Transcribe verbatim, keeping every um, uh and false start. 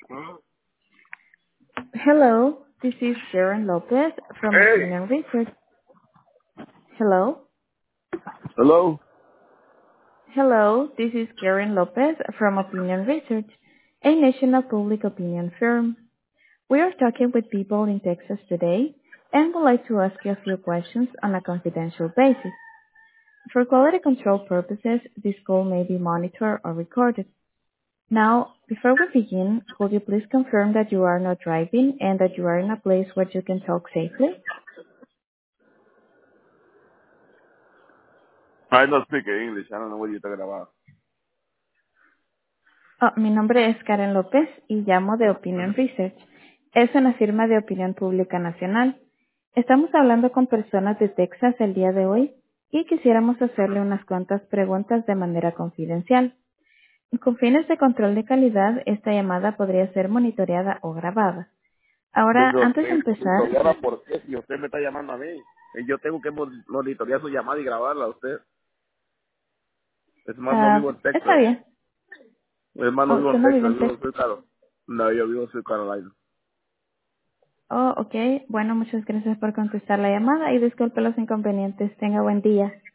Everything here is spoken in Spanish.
Hello, this is Sharon Lopez from Hey. Opinion Research. Hello? Hello. Hello, this is Karen Lopez from Opinion Research, a national public opinion firm. We are talking with people in Texas today and would like to ask you a few questions on a confidential basis. For quality control purposes, this call may be monitored or recorded. Now, before we begin, could you please confirm that you are not driving and that you are in a place where you can talk safely? I don't speak English. I don't know what you're talking about. Oh, mi nombre es Karen López y llamo de Opinion Research. Es una firma de opinión pública nacional. Estamos hablando con personas de Texas el día de hoy y quisiéramos hacerle unas cuantas preguntas de manera confidencial. Con fines de control de calidad, esta llamada podría ser monitoreada o grabada. Ahora, Digo, antes de eh, empezar, monitorearla, ¿por qué? Si usted me está llamando a mí, Eh, yo tengo que mon- monitorear su llamada y grabarla a usted. Es más, no ah, vivo en está Texas. bien. Es más, no Oh, vivo ¿usted en no vive Texas, en vivo en Texas? South Carolina. No, yo vivo en South Carolina. Oh, ok. Bueno, muchas gracias por contestar la llamada y disculpe los inconvenientes. Tenga buen día.